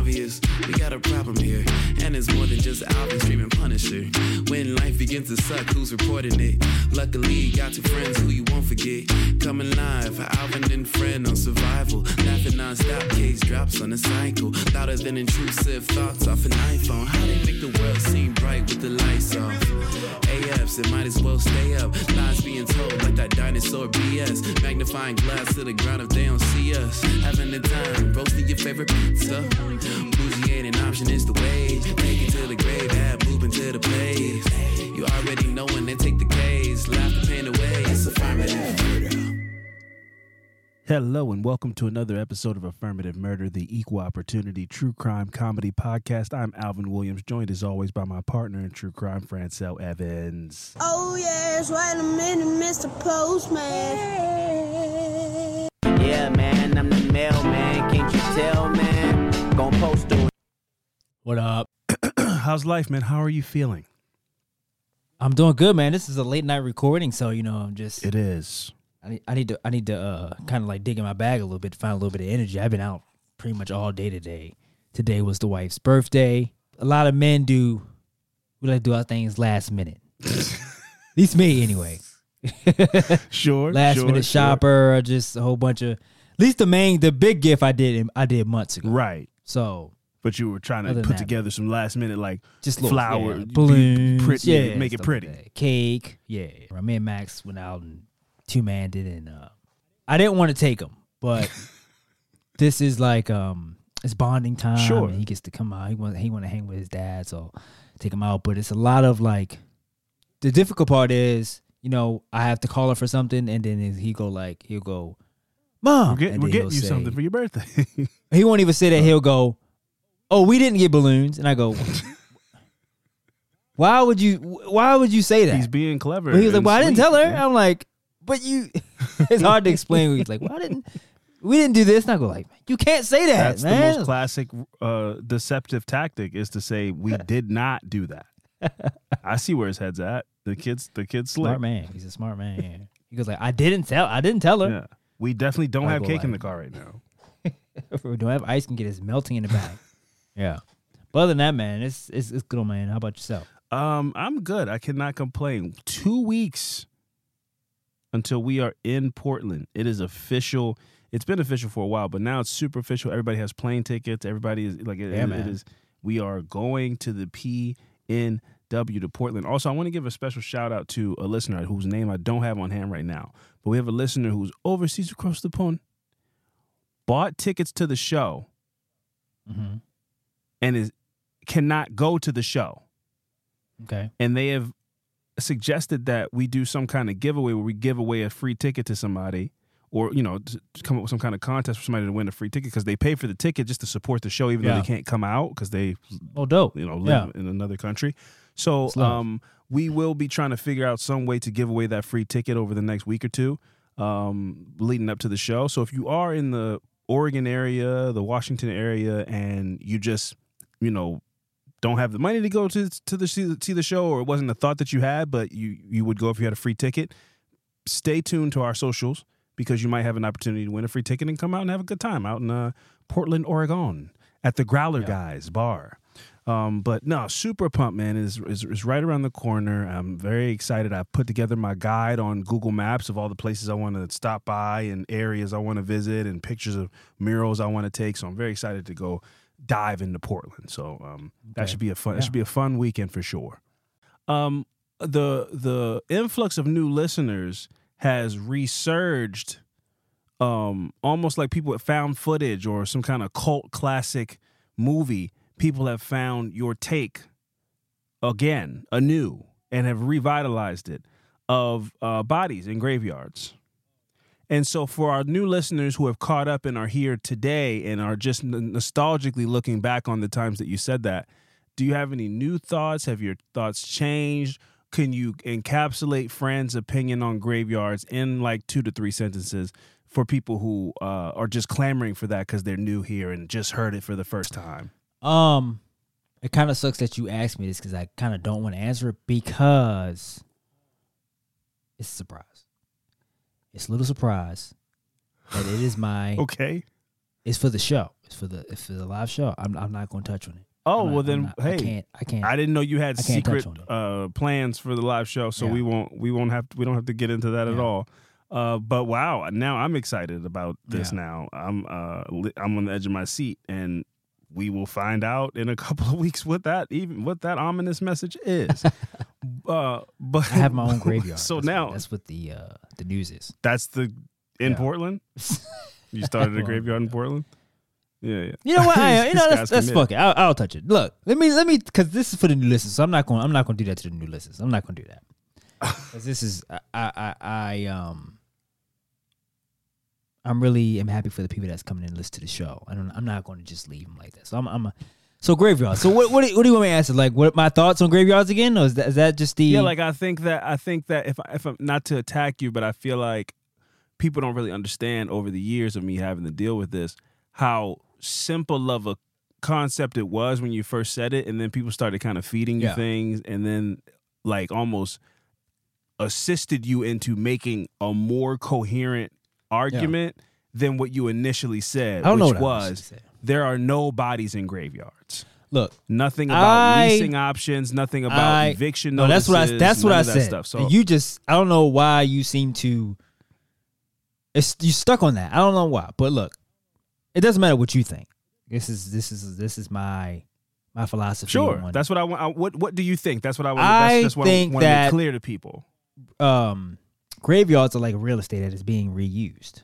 obvious. We got a problem here, and it's more than just Alvin streaming Punisher. When life begins to suck, who's reporting it? Luckily, you got two friends who you won't forget. Coming live, Alvin and Friend on survival. Laughing non-stop, case drops on a cycle. Louder than intrusive thoughts off an iPhone. How they make the world seem bright with the lights off? AFs, it might as well stay up. Lies being told like that dinosaur BS. Magnifying glass to the ground if they don't see us. Having the time, roasting your favorite pizza. Bougie ain't an option, it's the wage. Take it to the grave, add moving to the place. You already know when they take the case. Laugh the pain away, it's affirmative murder. Hello and welcome to another episode of Affirmative Murder, the equal opportunity true crime comedy podcast. I'm Alvin Williams, joined as always by my partner in true crime, Francel Evans. Oh yes, wait a minute, Mr. Postman. Yeah, man, I'm the mailman. Can't you tell, man? Gonna post it. What up? How's life, man? How are you feeling? I'm doing good, man. This is a late night recording, so I'm just. It is. I need to kind of like dig in my bag a little bit to find a little bit of energy. I've been out pretty much all day today. Today was the wife's birthday. A lot of men we like to do our things last minute. At least me, anyway. Sure. Last minute shopper, or just a whole bunch of. At least the big gift I did months ago. Right. So. But you were trying to put together some last minute like just flower, balloons, pretty, make it pretty. Like cake, yeah. Me and Max went out and two-man did it. And I didn't want to take him, but this is like it's bonding time. Sure. And he gets to come out. He want to hang with his dad, so take him out. But it's a lot of like the difficult part is I have to call her for something, and then he'll go, Mom, we're getting you something for your birthday. He won't even say that. He'll go, oh, we didn't get balloons. And I go, why would you say that? He's being clever. But he was like, well, I didn't tell her. Yeah. I'm like, but you, it's hard to explain. He's like, well, we didn't do this. And I go like, you can't say that, That's man. the most classic deceptive tactic is to say, we did not do that. I see where his head's at. The kid's slick. Smart man. He's a smart man. Yeah. He goes like, I didn't tell her. Yeah. We definitely don't have cake in the car right now. If we don't have ice, can get us melting in the bag. Yeah. But other than that, man, it's good, man. How about yourself? I'm good. I cannot complain. 2 weeks until we are in Portland. It is official. It's been official for a while, but now it's super official. Everybody has plane tickets. Everybody is like, it is. We are going to the PNW to Portland. Also, I want to give a special shout out to a listener whose name I don't have on hand right now, but we have a listener who's overseas across the pond, bought tickets to the show, and cannot go to the show. Okay. And they have suggested that we do some kind of giveaway where we give away a free ticket to somebody, or to come up with some kind of contest for somebody to win a free ticket, because they pay for the ticket just to support the show, even though they can't come out because they dope live in another country. So we will be trying to figure out some way to give away that free ticket over the next week or two leading up to the show. So if you are in the Oregon area, the Washington area, and you just don't have the money to go to see the show, or it wasn't a thought that you had, but you would go if you had a free ticket, stay tuned to our socials, because you might have an opportunity to win a free ticket and come out and have a good time out in Portland, Oregon at the Growler Guys bar. But no, super pumped, man. Is right around the corner. I'm very excited. I put together my guide on Google Maps of all the places I want to stop by and areas I want to visit and pictures of murals I want to take. So I'm very excited to go dive into Portland. So that should be a fun weekend for sure. The influx of new listeners has resurged, almost like people have found footage or some kind of cult classic movie. People have found your take again, anew, and have revitalized it, of bodies in graveyards. And so for our new listeners who have caught up and are here today and are just nostalgically looking back on the times that you said that, do you have any new thoughts? Have your thoughts changed? Can you encapsulate Fran's opinion on graveyards in like 2 to 3 sentences for people who are just clamoring for that because they're new here and just heard it for the first time? It kind of sucks that you asked me this, because I kind of don't want to answer it, because it's a surprise. It's a little surprise that it is my It's for the show. It's for the live show. I'm not going to touch on it. Oh, well then, hey, I can't. I didn't know you had secret plans for the live show, so Yeah. we don't have to get into that at all. But wow, now I'm excited about this. Yeah. Now I'm on the edge of my seat, and we will find out in a couple of weeks what that ominous message is. But I have my own graveyard. So that's what the news is. That's in Yeah. Portland. You started a graveyard in Portland. Yeah. You know what? That's committed. fuck it. I'll touch it. Look, let me, because this is for the new listeners. So I'm not going to do that to the new listeners. I'm not going to do that. Because this is I'm really am happy for the people that's coming in and listen to the show. I'm not going to just leave them like that. So so graveyard. So what do you want me to answer? Like, what my thoughts on graveyards again? Or is that just the Like I think that if I'm not to attack you, but I feel like people don't really understand over the years of me having to deal with this how simple of a concept it was when you first said it, and then people started kind of feeding you things, and then like almost assisted you into making a more coherent argument than what you initially said, I don't know which what I was initially said. there are no bodies in graveyards. Look, Nothing about leasing options, nothing about eviction No, notices. that's what I none of that said. Stuff. So And you just, I don't know why you seem to. You stuck on that. I don't know why, but look, it doesn't matter what you think. This is my philosophy. sure, on- that's what I want. What do you think? That's what I want. I That's just what I think want to that- make clear to people. Graveyards are like real estate that is being reused.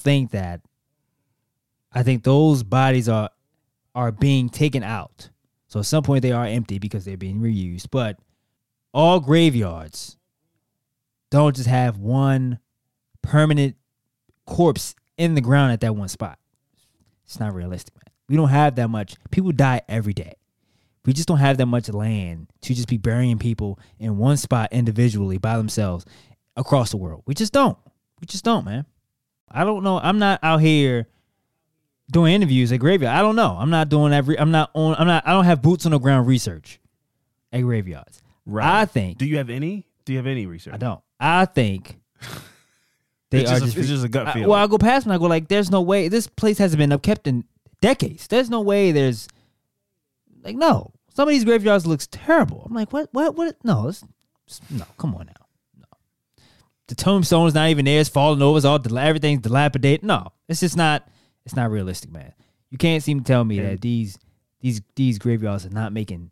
I think those bodies are being taken out. So at some point they are empty because they're being reused. But all graveyards don't just have one permanent corpse in the ground at that one spot. It's not realistic, man. We don't have that much. People die every day. We just don't have that much land to just be burying people in one spot individually by themselves across the world. We just don't. Man. I don't know. I'm not out here doing interviews at graveyard. I don't know. I don't have boots on the ground research at graveyards. Right. I think. Do you have any research? I don't. I think they It's are just it's just a gut feeling. Well, I go past and I go like, there's no way this place hasn't been upkept in decades. There's no way there's like, no. Some of these graveyards looks terrible. I'm like, what? No, no, come on now. No. The tombstone's not even there. It's falling over. It's all everything's dilapidated. No, it's just not. It's not realistic, man. You can't seem to tell me that these graveyards are not making,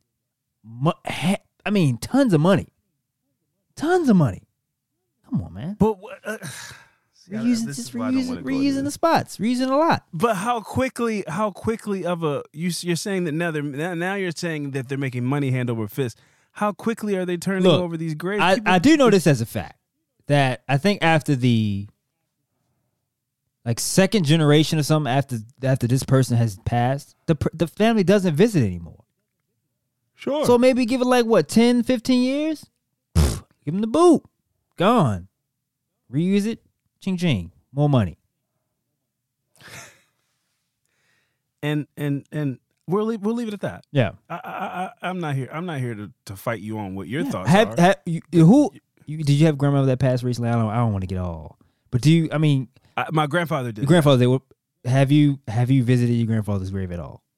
tons of money. Tons of money. Come on, man. But reusing the spots, reusing a lot. But how quickly of a you're saying that now you're saying that they're making money hand over fist. How quickly are they turning over these graves? I do know this as a fact that I think after the second generation or something after this person has passed, the family doesn't visit anymore. Sure. So maybe give it 10, 15 years? Give them the boot. Gone. Reuse it. Ching ching. More money. And we'll leave it at that. Yeah. I'm not here to fight you on what your thoughts are. Did you have grandmother that passed recently? I don't want to get all. But do you? I mean, my grandfather did. Your grandfather. Have you visited your grandfather's grave at all?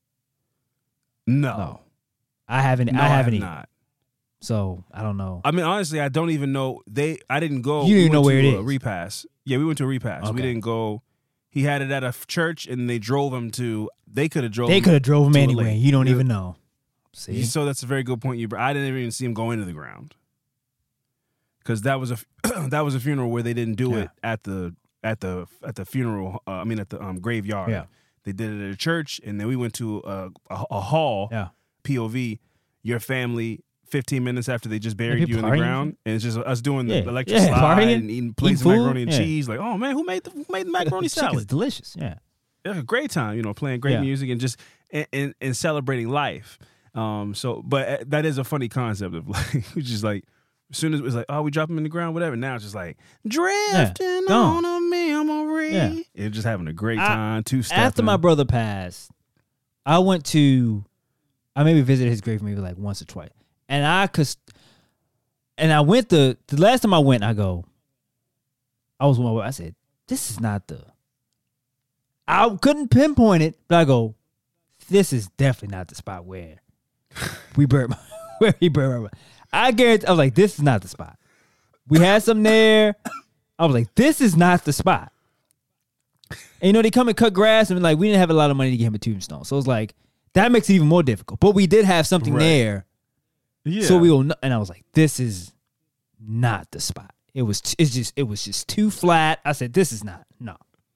No. I haven't. No, I haven't have either. not. So I don't know. I mean, honestly, I don't even know. I didn't go. You didn't know where it is. A repass. Yeah, we went to a repass. Okay. We didn't go. He had it at a church, and they drove him to. They could have drove. They could have drove him to a anyway. lake. You don't even know. See, So that's a very good point. I didn't even see him go into the ground because that was a funeral where they didn't do it at the funeral. At the graveyard. Yeah. They did it at a church, and then we went to a hall. Yeah. POV. Your family. 15 minutes after they just buried you in the partying? ground, and it's just us doing the electric Yeah, slide partying, and eating plates of food, macaroni and yeah. cheese. Like, oh man, who made the macaroni Chicken's salad? delicious. Yeah. It was a great time, playing great Yeah. music and just and celebrating life. But that is a funny concept of which is like, as soon as it was like, oh, we drop them in the ground, whatever. Now it's just like drifting Gone. on a memory. Yeah. It's just having a great time. Two-stepping. After my brother passed, I maybe visited his grave maybe once or twice, and I went the last time I went, I was with my wife. I said, this is not I couldn't pinpoint it, but I go, this is definitely not the spot where we buried where he buried my brother. I guarantee, I was like, this is not the spot. We had some there. I was like, this is not the spot. And they come and cut grass, and like, we didn't have a lot of money to get him a tombstone. So it was like, that makes it even more difficult. But we did have something there. Yeah. So we will, and I was like, this is not the spot. It was just too flat. I said, this is not, no.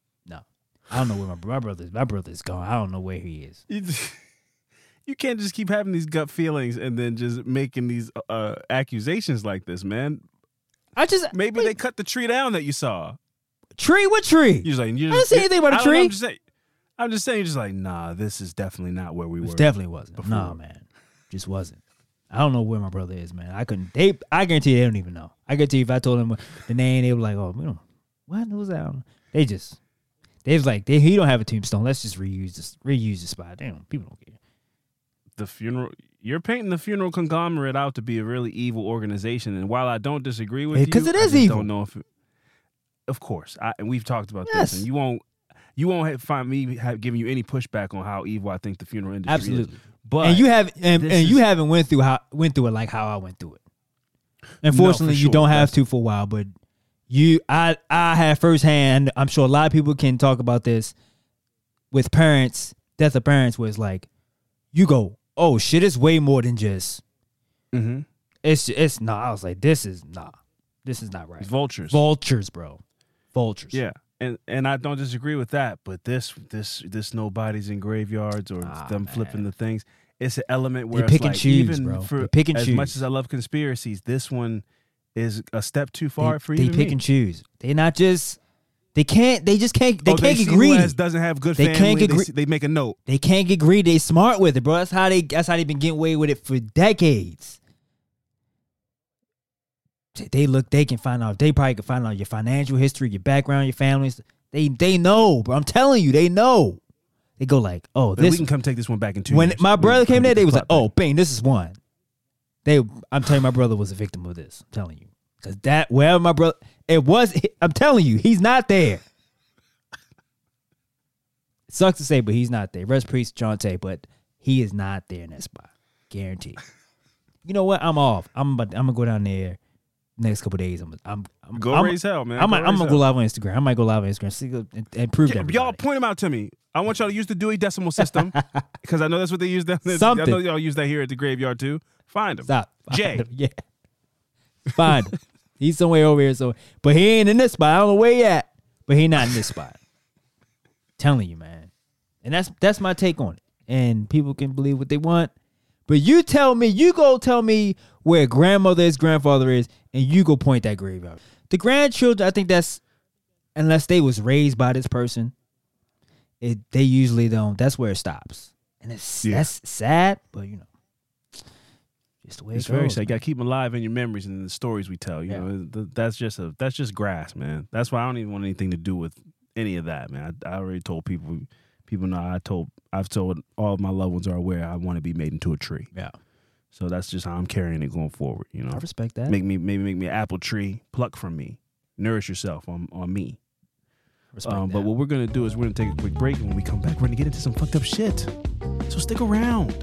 I don't know where my brother's gone. I don't know where he is. You can't just keep having these gut feelings and then just making these accusations like this, man. Maybe they cut the tree down that you saw. Tree? What tree? I didn't say anything about a tree. I'm just saying, you're just like, nah, this is definitely not where we were. It definitely wasn't. Before. No, man. Just wasn't. I don't know where my brother is, man. I guarantee you they don't even know. I guarantee you if I told them the name, they were like, oh, we don't, what was that? They was like, he don't have a tombstone. Let's just reuse the spot. Damn, people don't care. The funeral, you're painting the funeral conglomerate out to be a really evil organization. And while I don't disagree with you, because it is evil. Don't know if of course, and we've talked about this, and you won't find me giving you any pushback on how evil I think the funeral industry Absolutely. is. But and you haven't went through it like how I went through it. Unfortunately, you don't have to for a while, but I had firsthand. I'm sure a lot of people can talk about this with parents, death of parents, where it's like you go, oh shit, it's way more than just. Mm-hmm. It's nah. I was like, this is not right. It's vultures, bro, vultures. Yeah, and I don't disagree with that. But this nobody's in graveyards or them flipping the things. It's an element where they pick it's and like, choose, even bro. for they pick and as choose. much as I love conspiracies, this one is a step too far for they even pick me. and choose. They not just. They can't. They just can't. They can't see get greedy. Who doesn't have good they family. Can't get they make a note. They can't get greedy. They smart with it, bro. That's how they been getting away with it for decades. They can find out. They probably can find out your financial history, your background, your families. They know, bro. I'm telling you, they know. They go like, oh, we can come take this one back in 2 years. When my brother came there, they was like, oh, bang, this is one. I'm telling you, my brother was a victim of this. I'm telling you. Because wherever my brother, I'm telling you, he's not there. It sucks to say, but he's not there. Rest priest Jonte, but he is not there in that spot. Guaranteed. You know what? I'm off. I'm gonna go down there next couple of days. I'm raise hell, man. I'm gonna go live on Instagram. I might go live on Instagram and prove that. Y'all point them out to me. I want y'all to use the Dewey Decimal System because I know that's what they use down there. Something. I know y'all use that here at the graveyard too. Find him. Stop. Jay. Yeah. Find him. He's somewhere over here. So, but he ain't in this spot. I don't know where he at, but he not in this spot. Telling you, man. And that's my take on it. And people can believe what they want. But you go tell me where grandmother is, grandfather is, and you go point that grave out. The grandchildren, I think that's, unless they was raised by this person, they usually don't. That's where it stops. And that's sad, but you know, just the way it's it goes. very sad. You got to keep them alive in your memories and in the stories we tell. You know, that's just grass, man. That's why I don't even want anything to do with any of that, man. I already told people. People know I've told all of my loved ones are aware I want to be made into a tree. Yeah. So that's just how I'm carrying it going forward. You know, I respect that. Maybe make me an apple tree, pluck from me, nourish yourself on me. Respect that. But what we're gonna do is we're gonna take a quick break, and when we come back, we're gonna get into some fucked up shit. So stick around.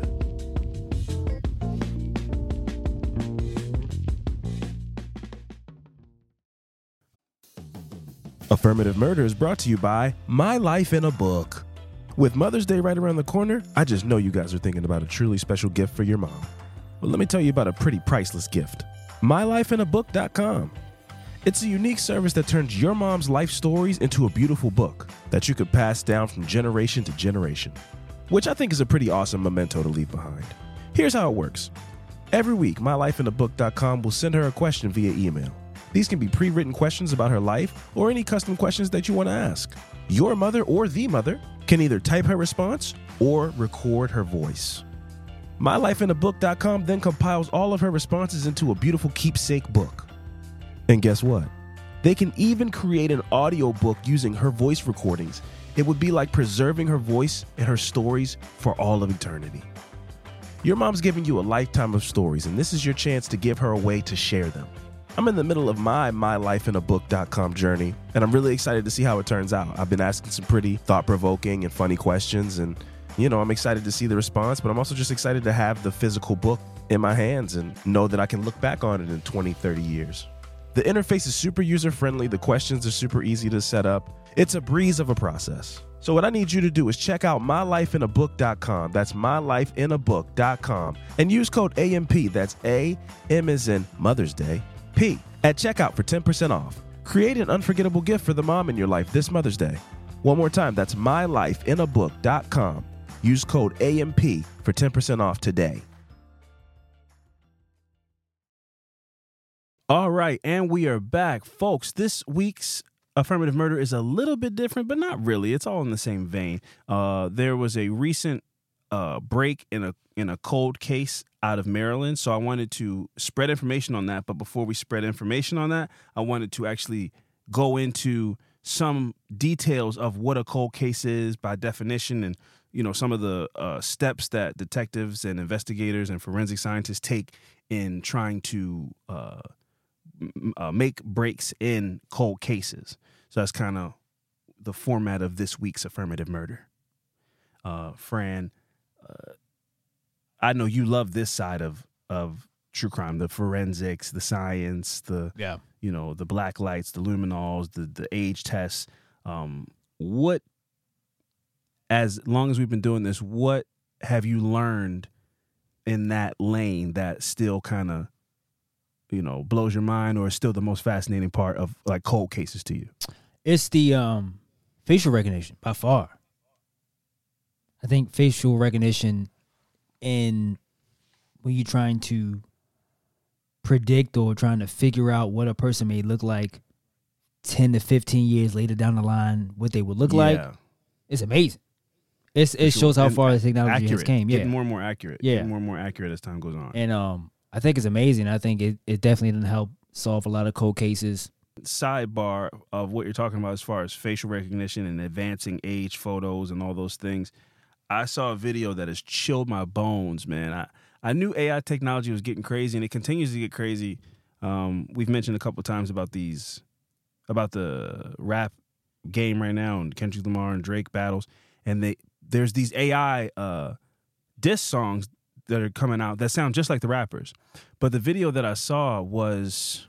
Affirmative Murder is brought to you by My Life in a Book. With Mother's Day right around the corner, I just know you guys are thinking about a truly special gift for your mom. Well, let me tell you about a pretty priceless gift. MyLifeInABook.com. It's a unique service that turns your mom's life stories into a beautiful book that you could pass down from generation to generation, which I think is a pretty awesome memento to leave behind. Here's how it works. Every week, MyLifeInABook.com will send her a question via email. These can be pre-written questions about her life or any custom questions that you want to ask. Your mother or the mother can either type her response or record her voice. MyLifeInABook.com then compiles all of her responses into a beautiful keepsake book. And guess what? They can even create an audio book using her voice recordings. It would be like preserving her voice and her stories for all of eternity. Your mom's giving you a lifetime of stories, and this is your chance to give her a way to share them. I'm in the middle of my mylifeinabook.com journey, and I'm really excited to see how it turns out. I've been asking some pretty thought-provoking and funny questions, and, I'm excited to see the response, but I'm also just excited to have the physical book in my hands and know that I can look back on it in 20, 30 years. The interface is super user-friendly. The questions are super easy to set up. It's a breeze of a process. So what I need you to do is check out mylifeinabook.com. That's mylifeinabook.com. And use code AMP. That's A, M as in Mother's Day, P, at checkout for 10% off. Create an unforgettable gift for the mom in your life this Mother's Day. One more time, that's mylifeinabook.com. Use code AMP for 10% off today. All right, and we are back. Folks, this week's Affirmative Murder is a little bit different, but not really. It's all in the same vein. There was a recent break in a cold case out of Maryland, so I wanted to spread information on that. But before we spread information on that, I wanted to actually go into some details of what a cold case is by definition, and some of the steps that detectives and investigators and forensic scientists take in trying to make breaks in cold cases. So that's kind of the format of this week's Affirmative Murder. Fran, I know you love this side of true crime, the forensics, the science, the black lights, the luminols, the age tests. As long as we've been doing this, what have you learned in that lane that still kind of blows your mind, or is still the most fascinating part of like cold cases to you? It's the facial recognition by far. I think facial recognition, when you're trying to predict or trying to figure out what a person may look like 10 to 15 years later down the line, what they would look like, it's amazing. It shows how far the technology has came. Yeah, getting more and more accurate. Yeah, getting more and more accurate as time goes on. And I think it's amazing. I think it definitely didn't help solve a lot of cold cases. Sidebar of what you're talking about as far as facial recognition and advancing age photos and all those things. I saw a video that has chilled my bones, man. I knew AI technology was getting crazy, and it continues to get crazy. We've mentioned a couple of times about the rap game right now and Kendrick Lamar and Drake battles, and there's these AI diss songs that are coming out that sound just like the rappers. But the video that I saw was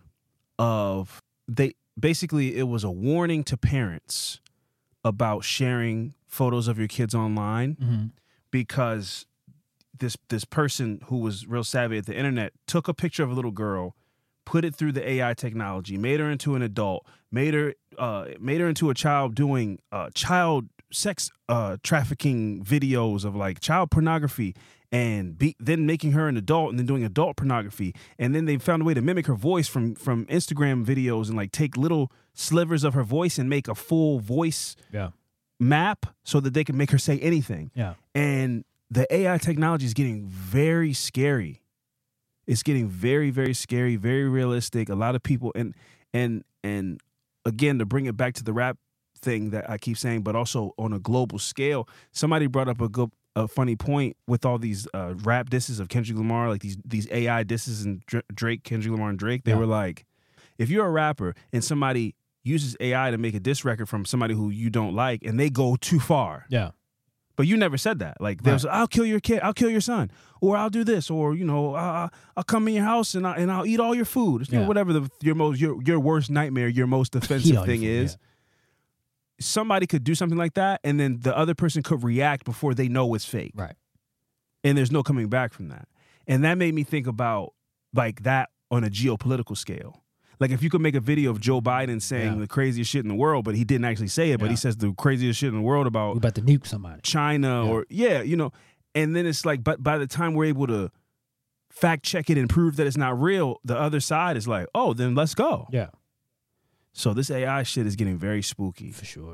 it was a warning to parents about sharing photos of your kids online, because this person who was real savvy at the internet took a picture of a little girl, put it through the AI technology, made her into an adult, made her into a child doing child sex trafficking videos of like child pornography, and then making her an adult and then doing adult pornography. And then they found a way to mimic her voice from Instagram videos and like take little slivers of her voice and make a full voice map so that they can make her say anything. Yeah. And the AI technology is getting very scary. It's getting very, very scary, very realistic. A lot of people, and again, to bring it back to the rap thing that I keep saying, but also on a global scale, somebody brought up a funny point with all these rap disses of Kendrick Lamar, like these AI disses and Drake, Kendrick Lamar and Drake. They were like, if you're a rapper and somebody uses AI to make a diss record from somebody who you don't like, and they go too far. Yeah. But you never said that. Like, there's, I'll kill your kid, I'll kill your son, or I'll do this, or I'll come in your house and I'll eat all your food. Whatever your worst nightmare, your most offensive thing is. Somebody could do something like that, and then the other person could react before they know it's fake. Right. And there's no coming back from that. And that made me think about like that on a geopolitical scale. Like, if you could make a video of Joe Biden saying the craziest shit in the world, but he didn't actually say it, but he says the craziest shit in the world about to nuke somebody, China, or and then it's like, but by the time we're able to fact check it and prove that it's not real, the other side is like, oh, then let's go. Yeah. So this AI shit is getting very spooky. For sure.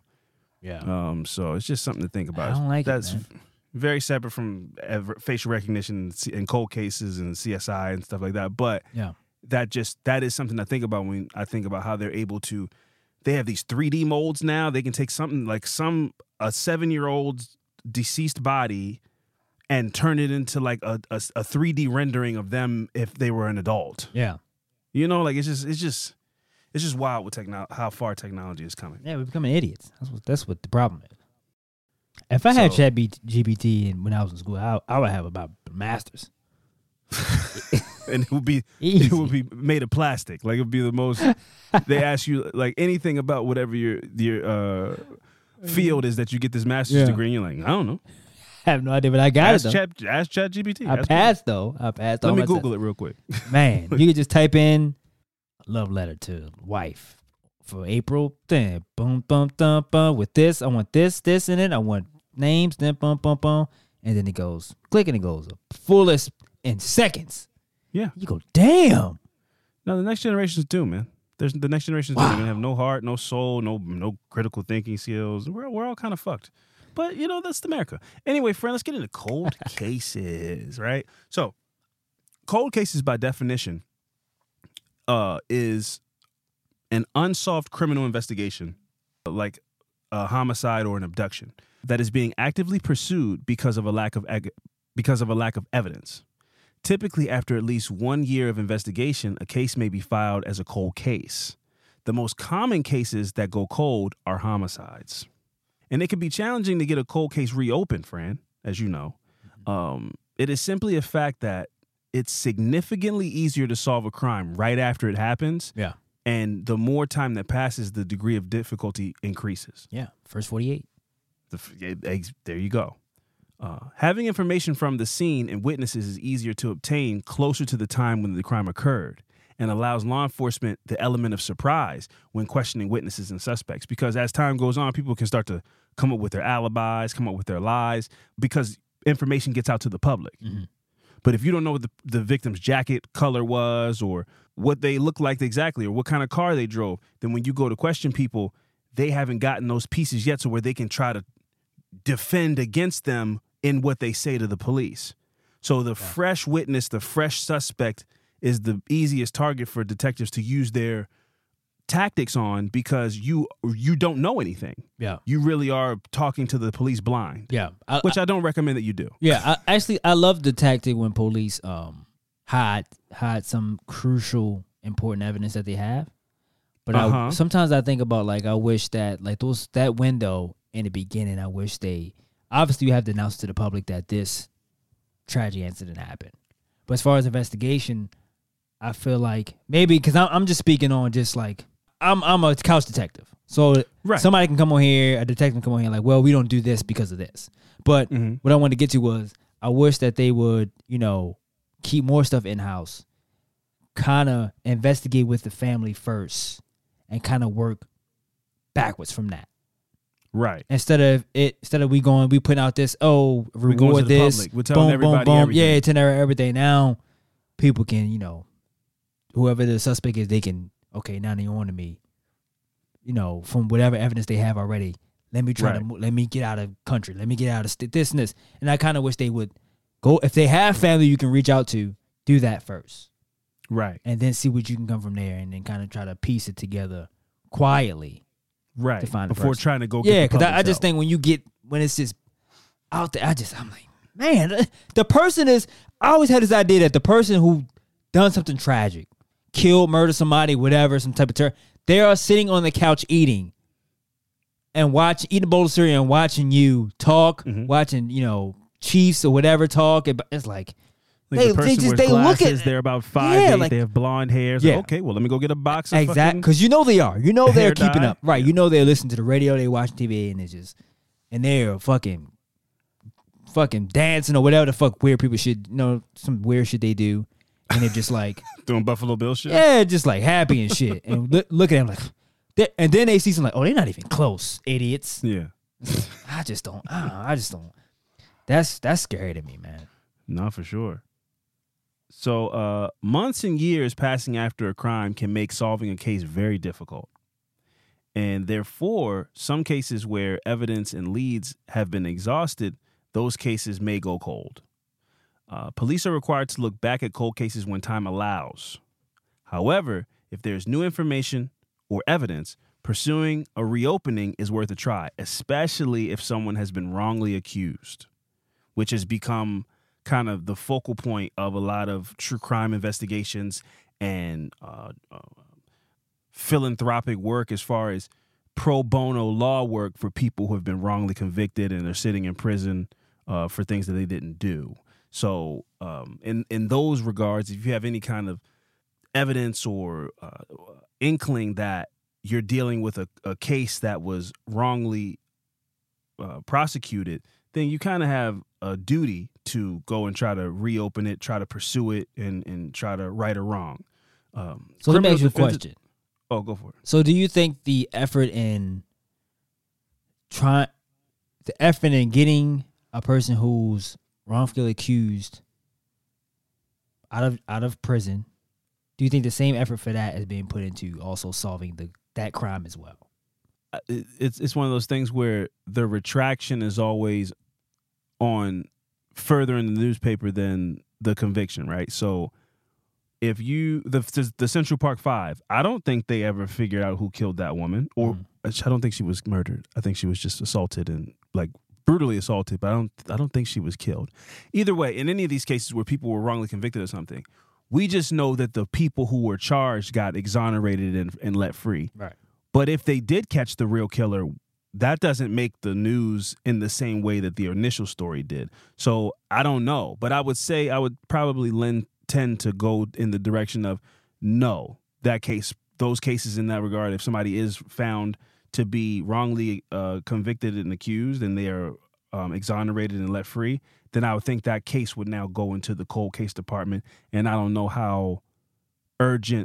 Yeah. So it's just something to think about. I don't like That's it, very separate from facial recognition and cold cases and CSI and stuff like that. But that is something I think about when I think about how they're able to. They have these 3D molds now. They can take something like a 7-year-old's deceased body and turn it into like a 3D rendering of them if they were an adult. Yeah. You know, like it's just wild with how far technology is coming. Yeah, we're becoming idiots. That's what the problem is. If I had ChatGPT when I was in school, I would have about a master's. And it would be made of plastic. Like it would be the most. They ask you like anything about whatever your field is that you get this master's degree, and you're like, I don't know. I have no idea, but I got ask it though. Ask ChatGPT. I passed though. I passed. Let me Google it real quick. Man, you could just type in love letter to wife for April. Then boom, boom, thump, boom. With this, I want this in it. I want names. Then boom, boom, boom, and then it goes click, and it goes fullest in seconds. Yeah, you go damn. No, the next generation's due, man. The next generation's due. They're gonna have no heart, no soul, no critical thinking skills. We're all kind of fucked. But, you know, that's America. Anyway, friend, let's get into cold cases, right? So, cold cases by definition is an unsolved criminal investigation, like a homicide or an abduction, that is being actively pursued because of a lack of evidence. Typically, after at least 1 year of investigation, a case may be filed as a cold case. The most common cases that go cold are homicides. And it can be challenging to get a cold case reopened, Fran, as you know. It is simply a fact that it's significantly easier to solve a crime right after it happens. Yeah. And the more time that passes, the degree of difficulty increases. Yeah. First 48. There you go. Having information from the scene and witnesses is easier to obtain closer to the time when the crime occurred, and allows law enforcement the element of surprise when questioning witnesses and suspects. Because as time goes on, people can start to come up with their alibis, come up with their lies, because information gets out to the public. Mm-hmm. But if you don't know what the victim's jacket color was, or what they looked like exactly, or what kind of car they drove, then when you go to question people, they haven't gotten those pieces yet, so where they can try to defend against them in what they say to the police. So the fresh witness, the fresh suspect, is the easiest target for detectives to use their tactics on, because you don't know anything. Yeah. You really are talking to the police blind. Yeah. Which I don't recommend that you do. Yeah. I love the tactic when police hide some crucial, important evidence that they have. But sometimes I think about, like, I wish that, like, that window in the beginning, I wish obviously you have to announce to the public that this tragic incident happened. But as far as investigation, I feel like maybe, because I'm just speaking on just like, I'm a couch detective. So somebody can come on here, a detective can come on here like, well, we don't do this because of this. But what I wanted to get to was, I wish that they would, keep more stuff in-house, kind of investigate with the family first, and kind of work backwards from that. Right. Instead of we putting out this, reward this, we're telling everybody everything. Yeah, telling everything. Now people can, whoever the suspect is, they can, now they on to me, from whatever evidence they have already. Let me let me get out of country. Let me get out of this and this. And I kind of wish they would go, if they have family you can reach out to, do that first. Right. And then see what you can come from there, and then kind of try to piece it together quietly. Right. To find before person. Trying to go get Yeah, because I just think when it's just out there, I'm like, man, the person is, I always had this idea that the person who done something tragic, killed, murdered somebody, whatever, some type of terror, they are sitting on the couch eating a bowl of cereal and watching you talk, watching, Chiefs or whatever talk. It's like the person wears glasses, they're about 5'8", they have blonde hair. So, okay, well, let me go get a box of exactly, because they are. They're keeping up. Right. Yeah. They listen to the radio, they watch TV, and it's just, and they're fucking dancing or whatever the fuck weird people should, some weird shit they do. And they're just like doing Buffalo Bill shit. Yeah, just like happy and shit. And look at them like, and then they see something like, oh, they're not even close, idiots. Yeah. I just don't. That's scary to me, man. No, for sure. So months and years passing after a crime can make solving a case very difficult. And therefore, some cases where evidence and leads have been exhausted, those cases may go cold. Police are required to look back at cold cases when time allows. However, if there's new information or evidence, pursuing a reopening is worth a try, especially if someone has been wrongly accused, which has become kind of the focal point of a lot of true crime investigations and philanthropic work as far as pro bono law work for people who have been wrongly convicted and are sitting in prison for things that they didn't do. So in those regards, if you have any kind of evidence or inkling that you're dealing with a case that was wrongly prosecuted, then you kind of have a duty to go and try to reopen it, try to pursue it, and try to right a wrong. So let me ask you a question. Oh, go for it. So do you think the effort in getting a person who's wrongfully accused out of prison, do you think the same effort for that is being put into also solving that crime as well? It's one of those things where the retraction is always on further in the newspaper than the conviction, right? So if the Central Park Five, I don't think they ever figured out who killed that woman, or I don't think she was murdered. I think she was just assaulted and like brutally assaulted, but I don't think she was killed. Either way, in any of these cases where people were wrongly convicted of something, we just know that the people who were charged got exonerated and let free. Right. But if they did catch the real killer, that doesn't make the news in the same way that the initial story did. So I don't know, but I would say I would probably tend to go in the direction of no, those cases in that regard, if somebody is found to be wrongly convicted and accused and they are exonerated and let free, then I would think that case would now go into the cold case department. And I don't know how urgent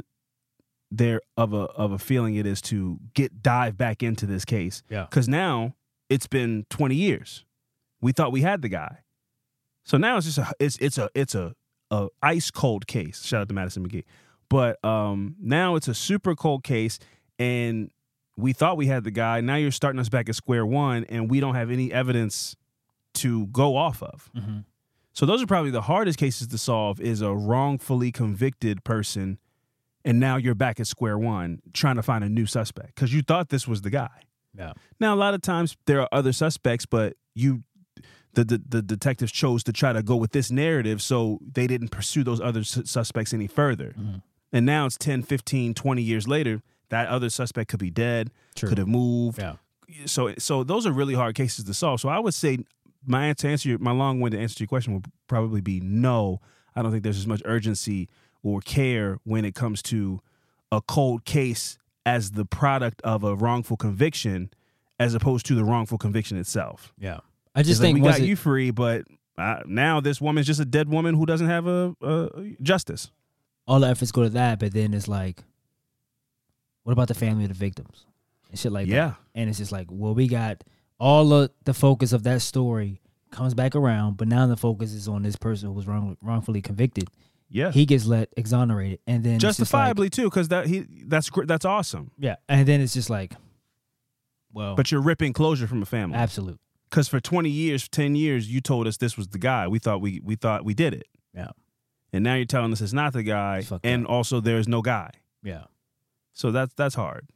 of a feeling it is to dive back into this case. Yeah. Because now it's been 20 years. We thought we had the guy. So now it's just it's a ice cold case. Shout out to Madison McGee. But now it's a super cold case, and we thought we had the guy. Now you're starting us back at square one, and we don't have any evidence to go off of. Mm-hmm. So those are probably the hardest cases to solve, is a wrongfully convicted person, and now you're back at square one trying to find a new suspect because you thought this was the guy. Yeah. Now, a lot of times there are other suspects, but the detectives chose to try to go with this narrative, so they didn't pursue those other suspects any further. Mm-hmm. And now it's 10, 15, 20 years later, that other suspect could be dead, True. Could have moved. Yeah. So those are really hard cases to solve. So I would say my long-winded answer to your question would probably be no. I don't think there's as much urgency or care when it comes to a cold case as the product of a wrongful conviction as opposed to the wrongful conviction itself. Yeah. I just It's think like, we got you free, but now this woman's just a dead woman who doesn't have a justice. All the efforts go to that, but then it's like, what about the family of the victims and shit like that? And it's just like, well, we got all of the focus of that story comes back around, but now the focus is on this person who was wrongfully convicted. Yeah, he gets exonerated, and then justifiably too, because that's awesome. Yeah, and then it's just like, well, but you're ripping closure from a family. Absolute. Because for 20 years, 10 years, you told us this was the guy. We thought we did it. Yeah. And now you're telling us it's not the guy, and also there's no guy. Yeah. So that's hard.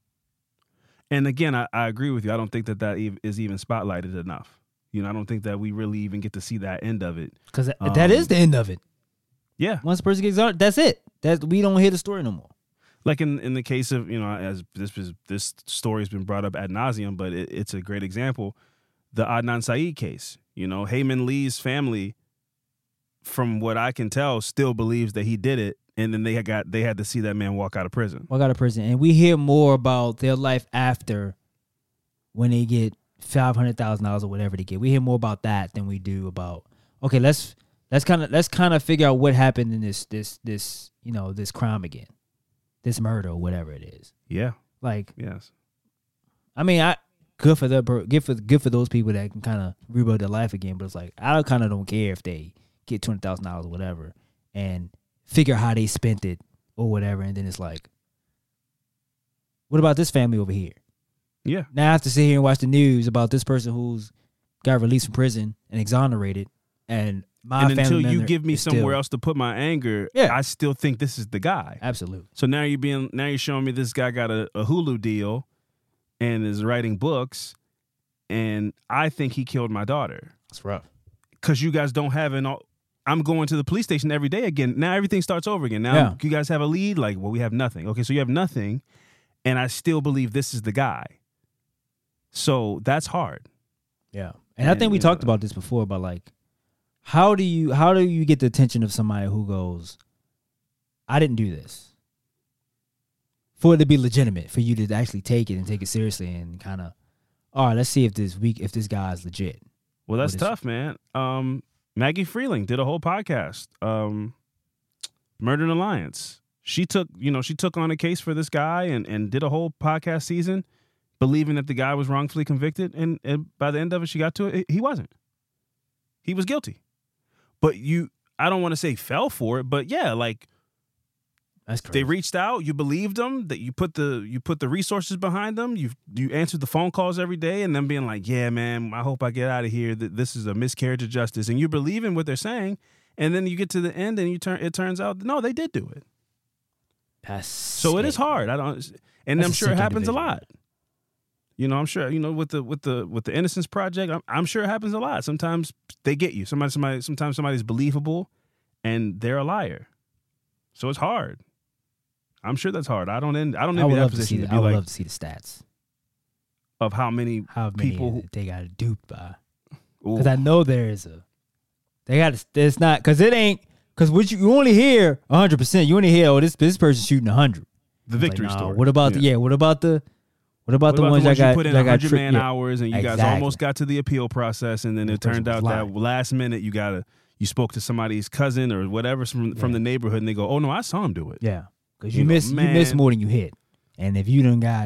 And again, I agree with you. I don't think that is even spotlighted enough. I don't think that we really even get to see that end of it. Because that is the end of it. Yeah. Once the person gets out, that's it. We don't hear the story no more. Like in the case of, as this story has been brought up ad nauseum, but it's a great example. The Adnan Syed case. Heyman Lee's family, from what I can tell, still believes that he did it, and then they had to see that man walk out of prison. And we hear more about their life after when they get $500,000 or whatever they get. We hear more about that than we do about, okay, let's kind of figure out what happened in this crime again, this murder or whatever it is. Yeah. Yes. I mean, good for those people that can kind of rebuild their life again. But it's like, I kind of don't care if they get $20,000 or whatever and figure how they spent it or whatever. And then it's like, what about this family over here? Yeah. Now I have to sit here and watch the news about this person who's got released from prison and exonerated, and until you give me somewhere else to put my anger, I still think this is the guy. Absolutely. So now you're showing me this guy got a Hulu deal and is writing books, and I think he killed my daughter. That's rough. Because you guys don't have I'm going to the police station every day again. Now everything starts over again. Now you guys have a lead? Like, well, we have nothing. Okay, so you have nothing, and I still believe this is the guy. So that's hard. Yeah. And I think we talked about this before, but like, how do you get the attention of somebody who goes, I didn't do this? For it to be legitimate, for you to actually take it and take it seriously and kind of, all right, let's see if this guy is legit. Well, that's tough, man. Maggie Freeling did a whole podcast, Murder in Alliance. She took on a case for this guy and did a whole podcast season, believing that the guy was wrongfully convicted. And by the end of it, she got to it. He wasn't. He was guilty. But I don't want to say fell for it, but yeah, like, that's crazy. They reached out. You believed them. That you put the resources behind them. You answered the phone calls every day, and them being like, "Yeah, man, I hope I get out of here. That this is a miscarriage of justice." And you believe in what they're saying, and then you get to the end, and it turns out no, they did do it. So it is hard. I'm sure it happens a lot. I'm sure with the Innocence Project, I'm sure it happens a lot. Sometimes they get you. Sometimes somebody's believable, and they're a liar. So it's hard. I'm sure that's hard. I don't envy that position to be like. I would love to see the stats of how many people they got duped by. Because I know there's not, because it ain't, because you only hear 100%. You only hear, this person's shooting 100. The victory story. What about the ones that got put in 100 man hours and you exactly. guys almost got to the appeal process, and then it turned out that last minute you spoke to somebody's cousin or whatever from the neighborhood, and they go, "Oh no, I saw him do it." Yeah, because you miss more than you hit, and if you done got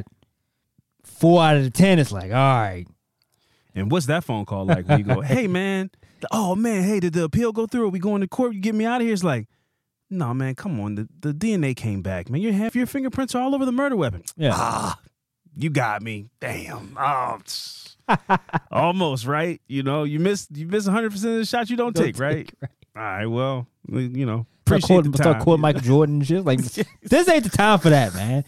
4 out of the 10, it's like, all right. And what's that phone call like when you go, "Hey man, hey, did the appeal go through? Are we going to court? You get me out of here?" It's like, no man, come on, the DNA came back, man. Your fingerprints are all over the murder weapon. Yeah, you got me. Damn. Almost, right? You miss 100% of the shots you don't take, right? All right, well, appreciate the time. Start quoting Michael Jordan and shit. Like, this ain't the time for that, man.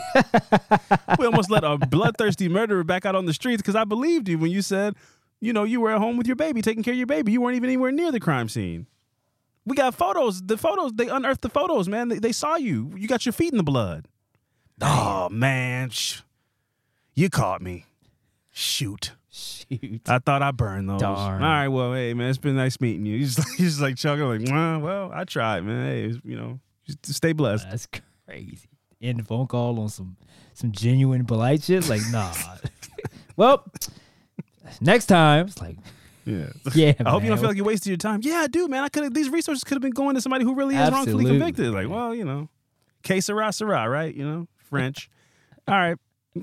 We almost let a bloodthirsty murderer back out on the streets because I believed you when you said, you were at home with your baby, taking care of your baby. You weren't even anywhere near the crime scene. We got photos. The photos, they unearthed the photos, man. They saw you. You got your feet in the blood. Oh, man. You caught me. Shoot. I thought I burned those. Darn. All right, well, hey, man, it's been nice meeting you. He's just like chugging, like, well, I tried, man. Hey, just stay blessed. That's crazy. End the phone call on some genuine polite shit. Like, nah. Well, next time, it's like, yeah. I hope you don't feel like you wasted your time. Yeah, I do, man. These resources could have been going to somebody who really is wrongfully convicted. Like, well, que sera, sera, right? French. All right.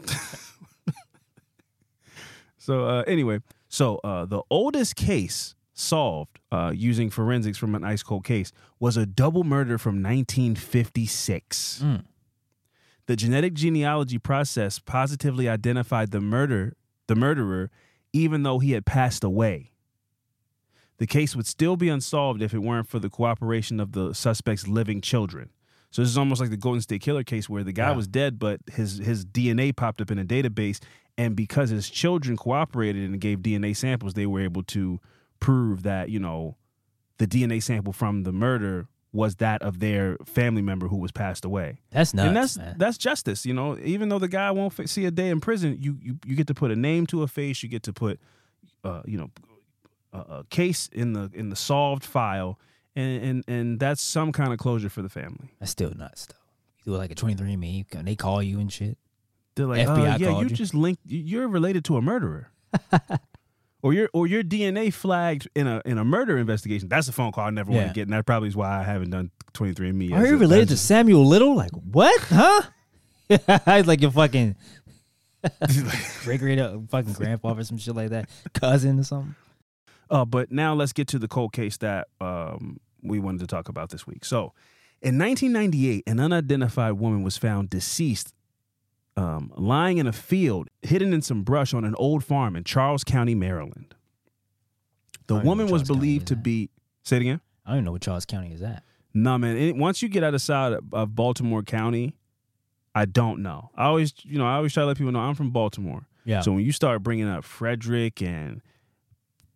So anyway, the oldest case solved using forensics from an ice cold case was a double murder from 1956. The genetic genealogy process positively identified the murderer, even though he had passed away. The case would still be unsolved if it weren't for the cooperation of the suspect's living children. So this is almost like the Golden State Killer case where the guy was dead, but his DNA popped up in a database. And because his children cooperated and gave DNA samples, they were able to prove that, the DNA sample from the murder was that of their family member who was passed away. That's nuts, man. That's justice. Even though the guy won't see a day in prison, you get to put a name to a face. You get to put, a case in the solved file. And that's some kind of closure for the family. That's still nuts, though. You do like a 23andMe, and they call you and shit. They're like, FBI you just linked. You're related to a murderer, or your DNA flagged in a murder investigation. That's a phone call I never want to get, and that probably is why I haven't done 23andMe. Are you related to Samuel Little? Like what? Huh? He's like your fucking great fucking grandfather or some shit like that, cousin or something. But now let's get to the cold case that we wanted to talk about this week. So, in 1998, an unidentified woman was found deceased, lying in a field, hidden in some brush on an old farm in Charles County, Maryland. The woman was believed to be. Say it again. I don't even know what Charles County is at. No, man. Once you get outside of Baltimore County, I don't know. I always try to let people know I'm from Baltimore. Yeah. So when you start bringing up Frederick and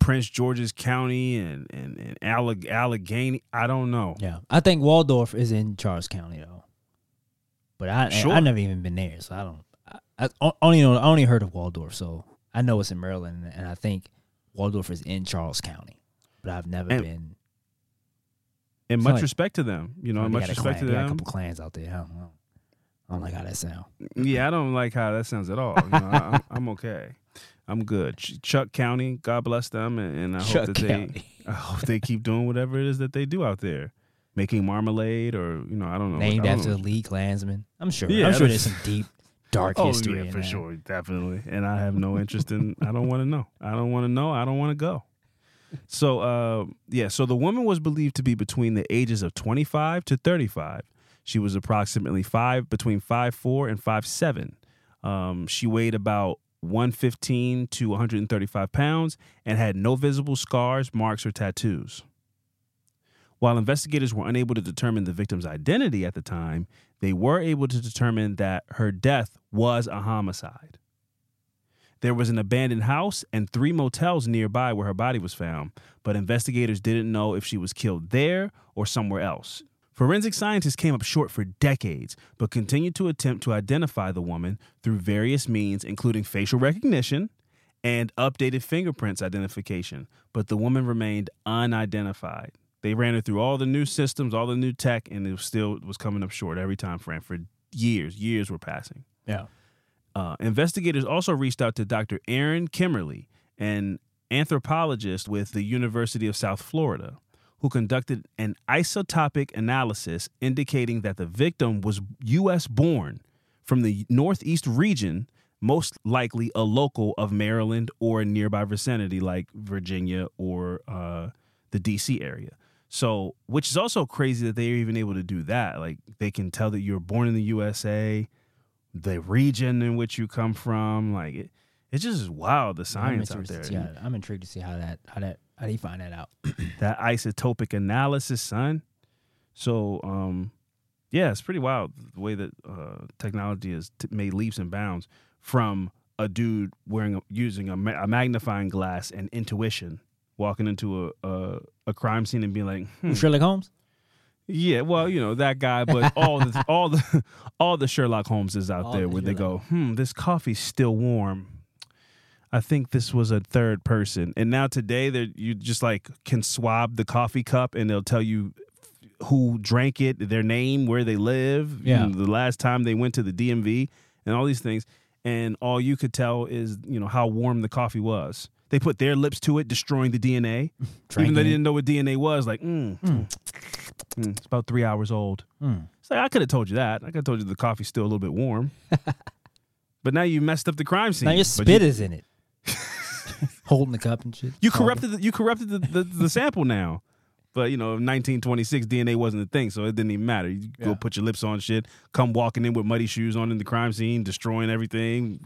Prince George's County and Allegheny. I don't know. Yeah, I think Waldorf is in Charles County though, but I never even been there, so I don't. I only heard of Waldorf, so I know it's in Maryland, and I think Waldorf is in Charles County, but I've never been. And much respect to them, much respect to them. They got a couple clans out there. I don't like how that sounds. Yeah, I don't like how that sounds at all. I'm okay. I'm good. Chuck County, God bless them, and I hope they keep doing whatever it is that they do out there, making marmalade or I don't know. Named after the Lee Klansman. I'm sure. Yeah, I'm sure there's some deep, dark history. Yeah, for sure, definitely. And I have no interest in. I don't want to know. I don't want to know. I don't want to go. So, so the woman was believed to be between the ages of 25 to 35. She was approximately between 5'4" and 5'7". She weighed about 115 to 135 pounds and had no visible scars, marks, or tattoos. While investigators were unable to determine the victim's identity at the time, they were able to determine that her death was a homicide. There was an abandoned house and 3 motels nearby where her body was found, but investigators didn't know if she was killed there or somewhere else. Forensic scientists came up short for decades, but continued to attempt to identify the woman through various means, including facial recognition and updated fingerprints identification, but the woman remained unidentified. They ran her through all the new systems, all the new tech, and it still was coming up short every time frame for years. Years were passing. Yeah. Investigators also reached out to Dr. Aaron Kimmerly, an anthropologist with the University of South Florida, who conducted an isotopic analysis indicating that the victim was U.S. born from the Northeast region, most likely a local of Maryland or a nearby vicinity like Virginia or the D.C. area. So, which is also crazy that they're even able to do that. Like, they can tell that you're born in the USA, the region in which you come from. Like, it's just wild, the science out there. I'm intrigued to see how do you find that out? That isotopic analysis, son. So, it's pretty wild the way that technology has made leaps and bounds from a dude using a magnifying glass and intuition, walking into a crime scene and being like, Sherlock Holmes? Yeah, well, that guy, but all the Sherlock Holmeses out there where they go, this coffee's still warm. I think this was a third person. And now today, you just can swab the coffee cup and they'll tell you who drank it, their name, where they live, the last time they went to the DMV, and all these things. And all you could tell is, how warm the coffee was. They put their lips to it, destroying the DNA, even though they didn't know what DNA was. It's about 3 hours old. It's like, I could have told you that. I could have told you the coffee's still a little bit warm. But now you messed up the crime scene. Now your spit is in it. Holding the cup and shit. You corrupted the sample now. But, 1926, DNA wasn't a thing, so it didn't even matter. You go put your lips on shit, come walking in with muddy shoes on in the crime scene, destroying everything.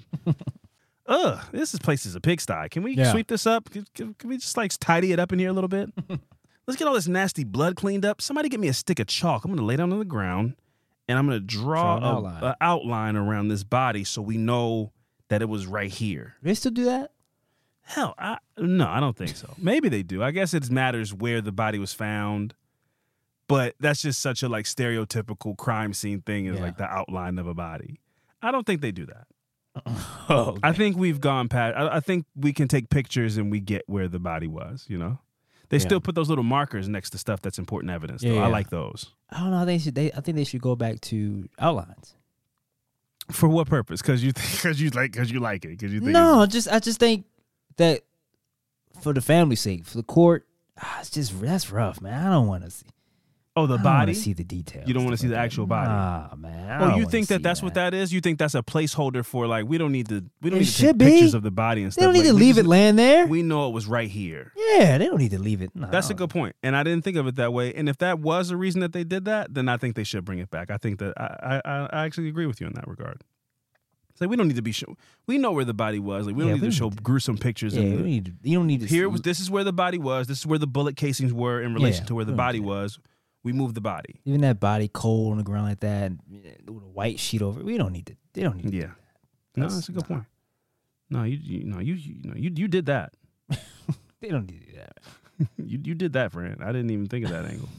This place is a pigsty. Can we sweep this up? Can we just tidy it up in here a little bit? Let's get all this nasty blood cleaned up. Somebody get me a stick of chalk. I'm going to lay down on the ground, and I'm going to draw an outline around this body so we know that it was right here. Do they still do that? Hell, no, I don't think so. Maybe they do. I guess it matters where the body was found, but that's just such a stereotypical crime scene thing is the outline of a body. I don't think they do that. Okay. I think we've gone past. I think we can take pictures and we get where the body was. They still put those little markers next to stuff that's important evidence. Though. I like those. I don't know. I think they should go back to outlines. For what purpose? Because you like it. Because you think I just think that for the family's sake, for the court, that's rough, man. I don't want to see. Oh, the body? I don't want to see the details. You don't want to see the actual body? Nah, man. Oh, you think that's what that is? You think that's a placeholder for we don't need to take pictures of the body and stuff. They don't need to leave it laying there. We know it was right here. Yeah, they don't need to leave it. No, that's a good point. And I didn't think of it that way. And if that was the reason that they did that, then I think they should bring it back. I think that I actually agree with you in that regard. It's we don't need to be show. We know where the body was. We don't need to show gruesome pictures. Yeah, you don't need to. This is where the body was. This is where the bullet casings were in relation to where the body was. We moved the body. Even that body cold on the ground like that, with a white sheet over it. We don't need to. They don't need to. Yeah. No, that's a good point. No, you did that. They don't need to do that. You did that, friend. I didn't even think of that angle.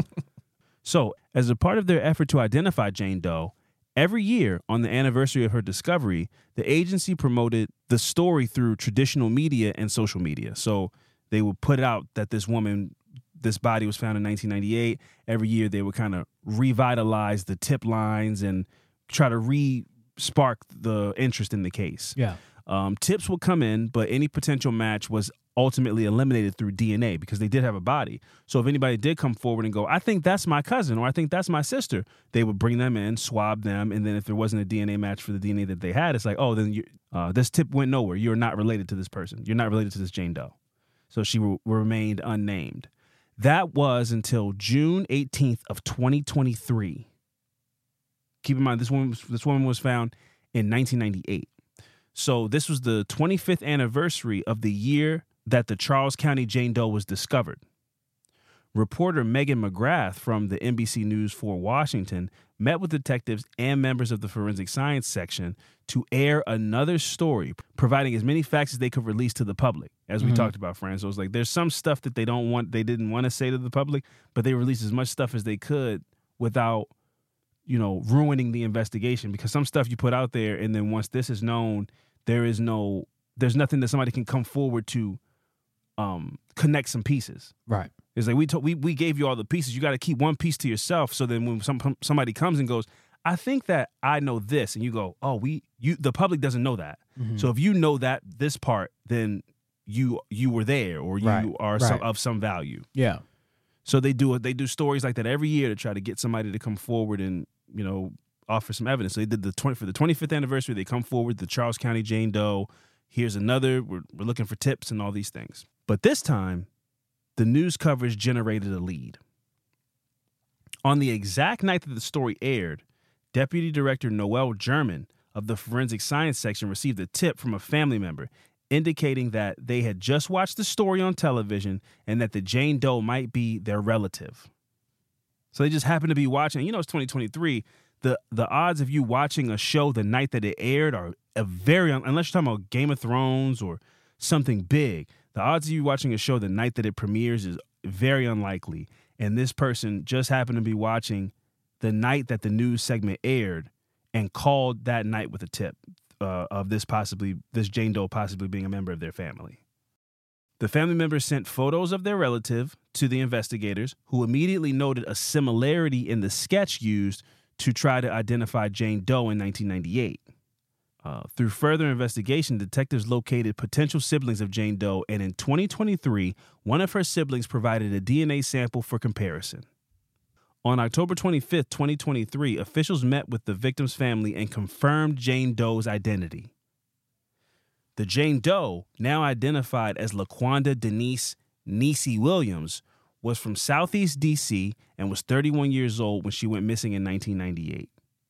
So, as a part of their effort to identify Jane Doe, every year on the anniversary of her discovery, the agency promoted the story through traditional media and social media. So they would put out that this body was found in 1998. Every year they would kind of revitalize the tip lines and try to re-spark the interest in the case. Yeah. Tips would come in, but any potential match was ultimately eliminated through DNA because they did have a body. So if anybody did come forward and go, I think that's my cousin or I think that's my sister, they would bring them in, swab them, and then if there wasn't a DNA match for the DNA that they had, it's like, oh, then this tip went nowhere. You're not related to this person. You're not related to this Jane Doe. So she remained unnamed. That was until June 18th of 2023. Keep in mind, this woman was found in 1998. So this was the 25th anniversary of the year that the Charles County Jane Doe was discovered. Reporter Megan McGrath from the NBC News 4 Washington met with detectives and members of the forensic science section to air another story, providing as many facts as they could release to the public, as we talked about, friends. So it's like there's some stuff that they didn't want to say to the public, but they released as much stuff as they could without, ruining the investigation, because some stuff you put out there and then once this is known, there's nothing that somebody can come forward to connect some pieces. Right. It's like we gave you all the pieces. You got to keep one piece to yourself. So then when somebody comes and goes, I think that I know this, and you go, oh, the public doesn't know that. Mm-hmm. So if you know this part, then you were there, or you are of some value. Yeah. So they do stories like that every year to try to get somebody to come forward and offer some evidence. So they did for the 25th anniversary. They come forward, the Charles County Jane Doe. Here's another. We're looking for tips and all these things. But this time, the news coverage generated a lead. On the exact night that the story aired, Deputy Director Noel German of the Forensic Science Section received a tip from a family member indicating that they had just watched the story on television and that the Jane Doe might be their relative. So they just happened to be watching. It's 2023. The odds of you watching a show the night that it aired are unless you're talking about Game of Thrones or something big, the odds of you watching a show the night that it premieres is very unlikely. And this person just happened to be watching the night that the news segment aired and called that night with a tip of this Jane Doe possibly being a member of their family. The family member sent photos of their relative to the investigators, who immediately noted a similarity in the sketch used to try to identify Jane Doe in 1998. Through further investigation, detectives located potential siblings of Jane Doe, and in 2023, one of her siblings provided a DNA sample for comparison. On October 25th, 2023, officials met with the victim's family and confirmed Jane Doe's identity. The Jane Doe, now identified as LaQuanda Denise Niecy Williams, was from Southeast D.C. and was 31 years old when she went missing in 1998.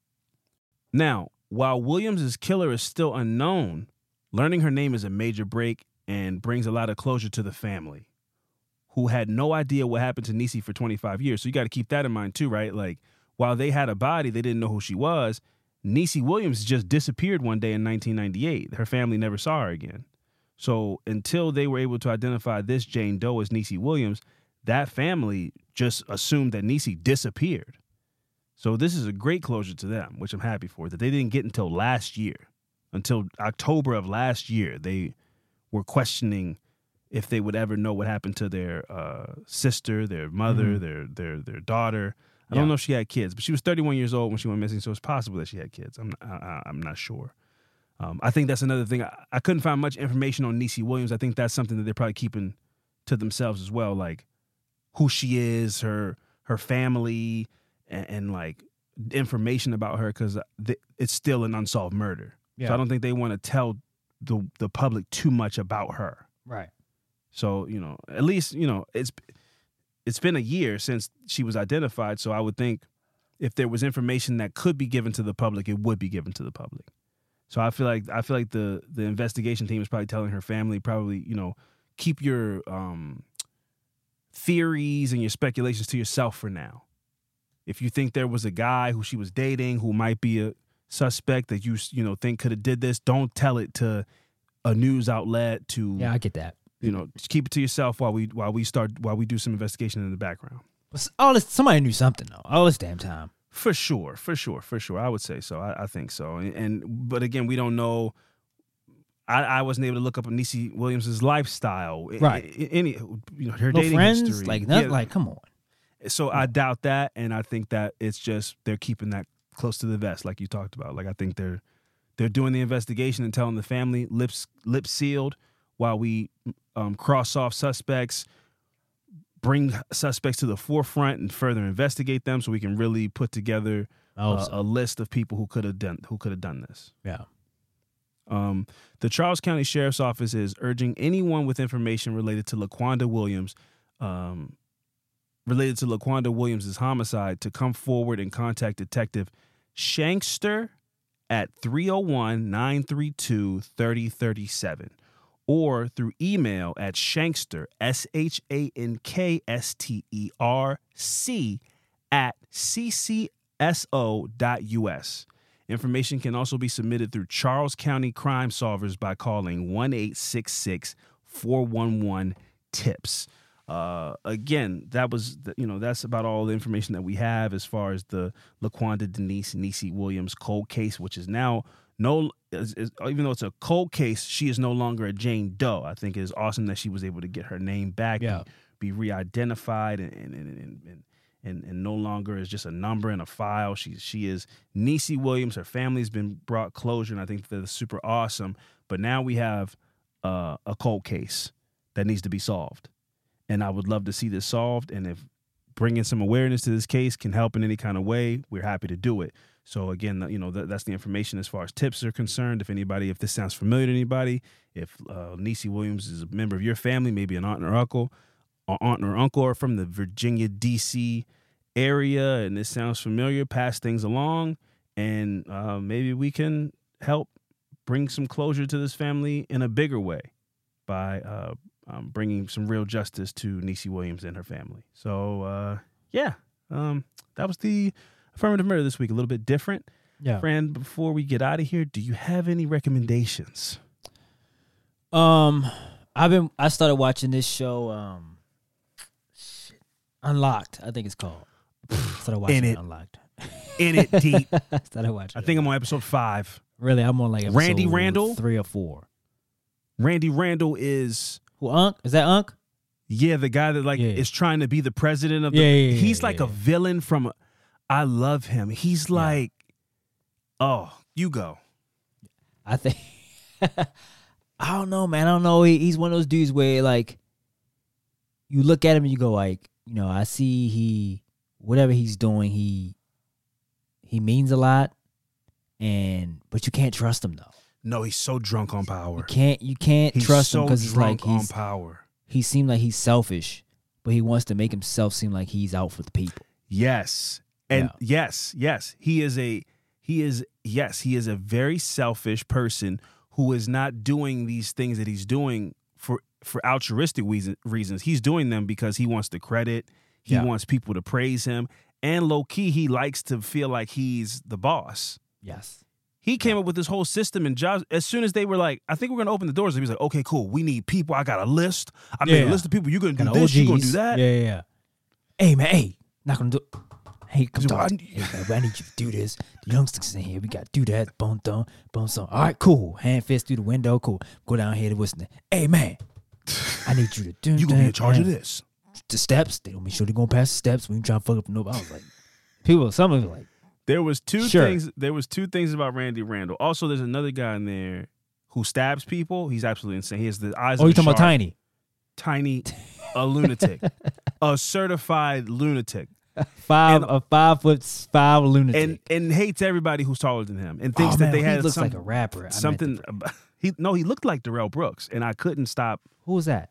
Now, while Williams' killer is still unknown, learning her name is a major break and brings a lot of closure to the family, who had no idea what happened to Niecy for 25 years. So you got to keep that in mind too, right? Like, while they had a body, they didn't know who she was. Niecy Williams just disappeared one day in 1998. Her family never saw her again. So until they were able to identify this Jane Doe as Niecy Williams, that family just assumed that Niecy disappeared. So this is a great closure to them, which I'm happy for, that they didn't get until last year. Until October of last year, they were questioning if they would ever know what happened to their sister, their mother, their daughter. I don't know if she had kids, but she was 31 years old when she went missing, so it's possible that she had kids. I'm not sure. I think that's another thing. I couldn't find much information on Niecy Williams. I think that's something that they're probably keeping to themselves as well, like who she is, her family, and like information about her, because it's still an unsolved murder. Yeah. So I don't think they want to tell the public too much about her. Right. So, at least, it's been a year since she was identified, so I would think if there was information that could be given to the public, it would be given to the public. So I feel like the investigation team is probably telling her family, keep your theories and your speculations to yourself for now. If you think there was a guy who she was dating who might be a suspect that you think could have did this, don't tell it to a news outlet. Yeah, I get that. just keep it to yourself while we do some investigation in the background. Somebody knew something though. All this damn time. For sure. I would say so. I think so. But again, we don't know. I wasn't able to look up Niecy Williams' lifestyle, right? Her no dating friends, history, like nothing. Like, come on. So I doubt that, and I think that it's just they're keeping that close to the vest, like you talked about. Like I think they're doing the investigation and telling the family lips sealed while we cross off suspects, bring suspects to the forefront, and further investigate them, so we can really put together a list of people who could have done this. Yeah. The Charles County Sheriff's Office is urging anyone with information related to LaQuanda Williams' homicide to come forward and contact Detective Shankster at 301-932-3037 or through email at shankster, SHANKSTERC @ccso.us. Information can also be submitted through Charles County Crime Solvers by calling 1-866-411-TIPS. Again, that's about all the information that we have as far as the LaQuanda Niecy Williams cold case, which is now even though it's a cold case, she is no longer a Jane Doe. I think it is awesome that she was able to get her name back, be re-identified, and no longer is just a number in a file. She is Niecy Williams. Her family's been brought closure, and I think that's super awesome. But now we have a cold case that needs to be solved. And I would love to see this solved. And if bringing some awareness to this case can help in any kind of way, we're happy to do it. So again, that's the information as far as tips are concerned. If this sounds familiar to anybody, if Niecy Williams is a member of your family, maybe an aunt or uncle, or from the Virginia, D.C. area, and this sounds familiar, pass things along, and maybe we can help bring some closure to this family in a bigger way by bringing some real justice to Niecy Williams and her family. So, that was the Affirmative Murder this week. A little bit different. Yeah. Fran, before we get out of here, do you have any recommendations? I started watching this show, Unlocked, I think it's called. Started watching it Unlocked. In it deep. Started watching. I think I'm on episode 5. Really, I'm on like episode Randy Randall? 3 or 4. Randy Randall is who? Unc? Is that Unc? Yeah, the guy that is trying to be the president of the. He's like a villain from. I love him. He's like, oh, you go. I think. I don't know, man. I don't know. He's one of those dudes where like, you look at him and you go like, I see whatever he's doing, he means a lot, but you can't trust him though. No, he's so drunk on power. You can't trust him because he's it's like on power. He seemed like he's selfish, but he wants to make himself seem like he's out for the people. Yes. And yes, he is a very selfish person who is not doing these things that he's doing for altruistic reasons. He's doing them because he wants the credit. He wants people to praise him. And low key, he likes to feel like he's the boss. Yes. He came up with this whole system, and jobs. As soon as they were like, I think we're going to open the doors, he was like, okay, cool. We need people. I got a list. I made a list of people. You're going to do this. You're going to do that. Yeah. Hey, man. Hey, not going to do. Hey, come talk. I need you to do this. The youngsters in here. We got to do that. Boom, boom, boom, boom. All right, cool. Hand fist through the window. Cool. Go down here to listen. Hey, man. I need you to do that. You're going to be in charge of this. The steps. They don't make sure they're going to pass the steps. We ain't trying to fuck up nobody. I was like, some of them like. There was two things. There was 2 things about Randy Randall. Also, there's another guy in there who stabs people. He's absolutely insane. He has the eyes. Oh, you talking about Tiny? Tiny, a lunatic, a certified lunatic. A 5'5" lunatic, and hates everybody who's taller than him, and thinks that they had. He looks like a rapper. Something. He looked like Darrell Brooks, and I couldn't stop. Who was that?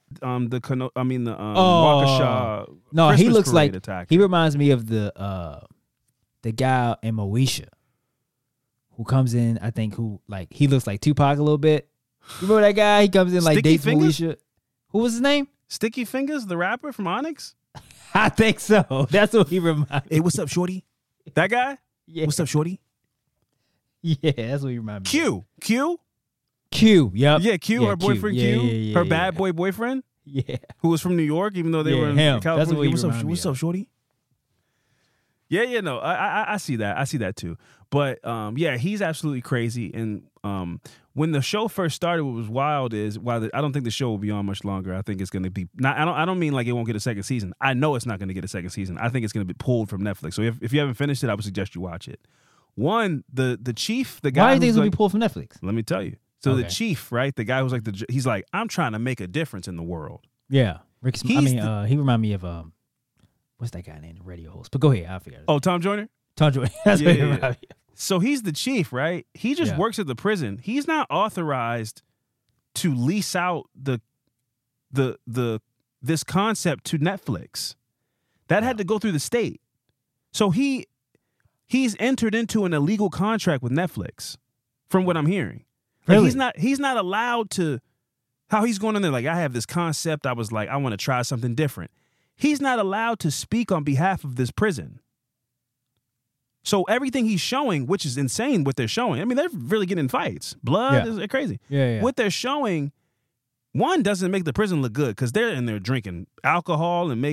Waukesha. No, Christmas he looks like attack. He reminds me of the guy in Moesha who comes in. I think he looks like Tupac a little bit. You remember that guy? He comes in like Sticky dates Fingers? Moesha. Who was his name? Sticky Fingers, the rapper from Onyx. I think so. That's what he reminds me. Hey, what's up, shorty? That guy? Yeah. What's up, shorty? Yeah, that's what he reminds me. Q. Q. Yep. Yeah, Q, her boyfriend Q. Yeah, her bad boy boyfriend. Yeah. Who was from New York, even though they were in him. California. That's what What's up, shorty? Yeah, no, I see that. I see that too. But yeah, he's absolutely crazy. And when the show first started, what was wild is I don't think the show will be on much longer. I think it's going to be not. I don't mean like it won't get a second season. I know it's not going to get a second season. I think it's going to be pulled from Netflix. So if you haven't finished it, I would suggest you watch it. One, the chief, the guy. Why do you think it's going like, to be pulled from Netflix? Let me tell you. So Okay. the chief, right? The guy who's like he's like, I'm trying to make a difference in the world. Yeah. Rick. He's he reminded me of what's that guy named? The radio host. But go ahead. I forgot. Oh, Tom Joyner? Tom Joyner. That's Yeah, what he yeah, reminded me of. So he's the chief, right? He just Yeah. works at the prison. He's not authorized to lease out this concept to Netflix. That had to go through the state. So he's entered into an illegal contract with Netflix, from what I'm hearing. Like Really? he's not allowed to. How he's going in there like, I have this concept. I was like, I want to try something different. He's not allowed to speak on behalf of this prison. So everything he's showing, which is insane what they're showing. I mean, they're really getting in fights. Blood is crazy. Yeah. What they're showing, one, doesn't make the prison look good because they're in there drinking alcohol and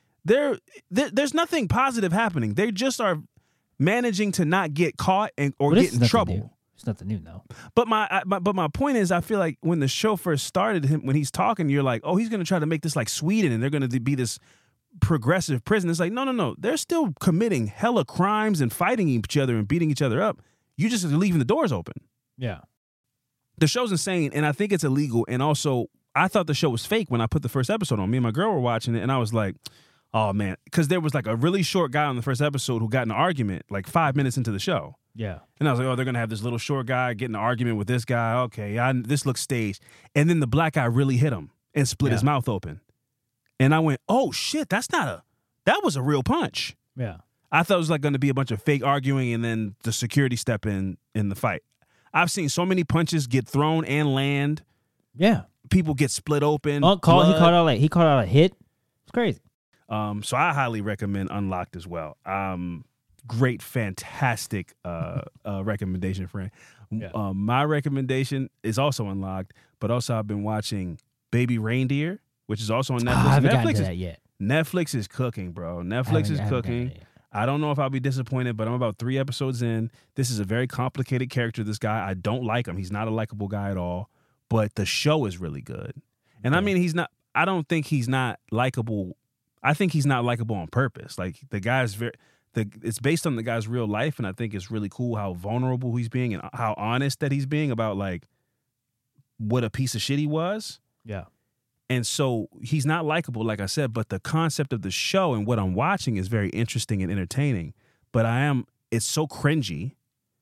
there's nothing positive happening. They just are managing to not get caught or Well, this get is in nothing trouble. new. It's nothing new, though. But my point is, I feel like when the show first started, when he's talking, you're like, oh, he's going to try to make this like Sweden, and they're going to be this progressive prison. It's like, no. They're still committing hella crimes and fighting each other and beating each other up. You just are leaving the doors open. Yeah. The show's insane, and I think it's illegal. And also, I thought the show was fake when I put the first episode on. Me and my girl were watching it, and I was like, oh, man. Because there was like a really short guy on the first episode who got in an argument like 5 minutes into the show. Yeah. And I was like, oh, they're going to have this little short guy get in an argument with this guy. Okay, this looks staged. And then the black guy really hit him and split his mouth open. And I went, oh, shit, that was a real punch. Yeah. I thought it was like going to be a bunch of fake arguing and then the security step in the fight. I've seen so many punches get thrown and land. Yeah. People get split open. He called out a hit. It's crazy. So I highly recommend Unlocked as well. Great, fantastic recommendation, friend. Yeah. My recommendation is also Unlocked, but also I've been watching Baby Reindeer, which is also on Netflix. I haven't gotten Netflix to is, that yet. Netflix is cooking, bro. Netflix is I haven't gotten cooking. to that yet. I don't know if I'll be disappointed, but I'm about 3 episodes in. This is a very complicated character, this guy. I don't like him. He's not a likable guy at all, but the show is really good. And I mean, I don't think he's not likable. I think he's not likable on purpose. Like, the guy's it's based on the guy's real life, and I think it's really cool how vulnerable he's being and how honest that he's being about, like, what a piece of shit he was. Yeah. And so he's not likable, like I said, but the concept of the show and what I'm watching is very interesting and entertaining. But it's so cringy.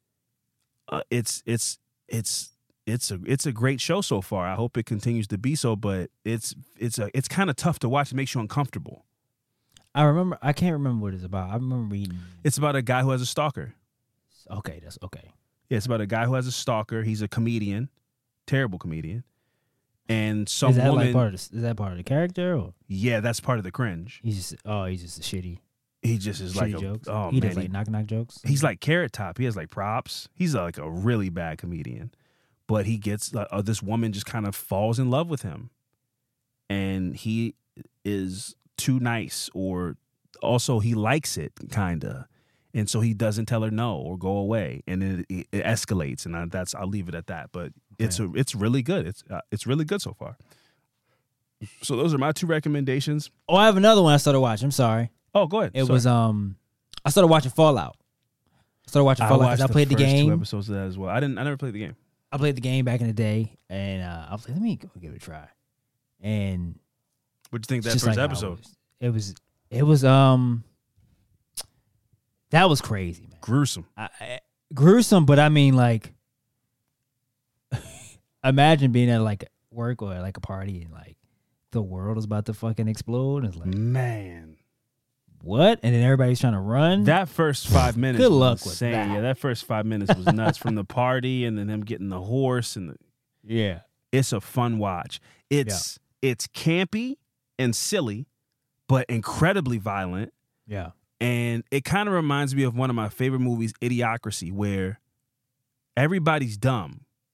It's a great show so far. I hope it continues to be so, but it's kind of tough to watch. It makes you uncomfortable. I can't remember what it's about. I remember reading. It's about a guy who has a stalker. Okay, that's okay. Yeah, it's about a guy who has a stalker. He's a comedian, terrible comedian. And some Is that woman, like part of is that part of the character, or yeah, that's part of the cringe. he's just a shitty He just is like jokes? oh He man, does like knock jokes. he's like Carrot Top. He has like props. He's like a really bad comedian, but he gets this woman just kind of falls in love with him, and he is too nice, or also he likes it kinda, and so he doesn't tell her no or go away, and then it escalates, and I'll leave it at that. But it's really good. It's really good so far. So those are my 2 recommendations. Oh, I have another one I started watching. I'm sorry. Oh, go ahead. It was I started watching Fallout. Because I played the first 2 game. episodes of that as well. I never played the game. I played the game back in the day, and I was like, let me go give it a try. And What'd you think that just first like episode? it was that was crazy, man. Gruesome. Gruesome, but I mean, like, imagine being at like work or like a party and like the world is about to fucking explode. And it's like, Man. what? And then everybody's trying to run. That first 5 minutes Good was luck with insane. that. Yeah, that first 5 minutes was nuts. From the party and then him getting the horse, and yeah. it's a fun watch. It's campy and silly, but incredibly violent. Yeah. And it kind of reminds me of one of my favorite movies, Idiocracy, where everybody's dumb,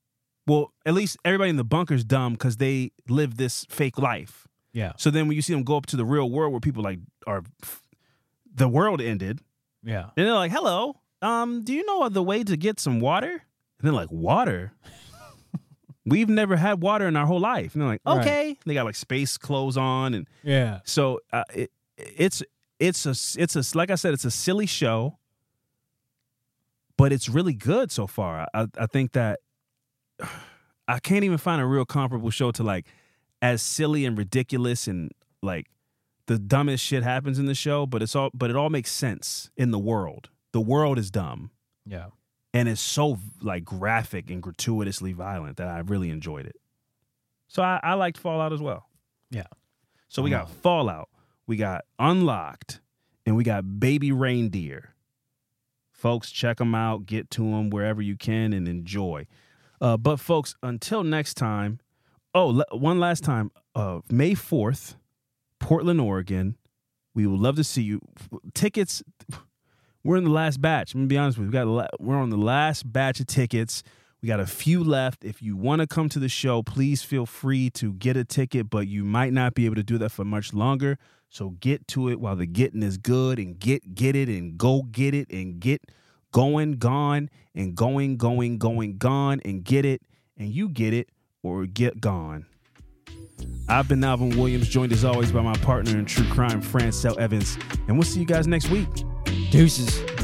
Well, at least everybody in the bunker's dumb because they live this fake life. Yeah. So then when you see them go up to the real world where people like the world ended, Yeah. and they're like, hello, do you know the way to get some water? And they're like, water? We've never had water in our whole life. And they're like, okay. Right. They got like space clothes on. And yeah. So it's a like I said, it's a silly show, but it's really good so far. I think that I can't even find a real comparable show to like as silly and ridiculous and like the dumbest shit happens in the show, but it all makes sense in the world. The world is dumb. Yeah. And it's so like graphic and gratuitously violent that I really enjoyed it. So I liked Fallout as well. Yeah. So we got Fallout, we got Unlocked, and we got Baby Reindeer. Folks, check them out, get to them wherever you can, and enjoy. But folks, until next time, one last time, May 4th, Portland, Oregon. We would love to see you. Tickets, we're in the last batch. I'm going to be honest with you. We're on the last batch of tickets. We got a few left. If you want to come to the show, please feel free to get a ticket, but you might not be able to do that for much longer. So get to it while the getting is good, and get it and go get it and get gone and going, gone, and get it, and you get it or get gone. I've been Alvin Williams, joined as always by my partner in true crime, Francel Evans, and we'll see you guys next week. Deuces.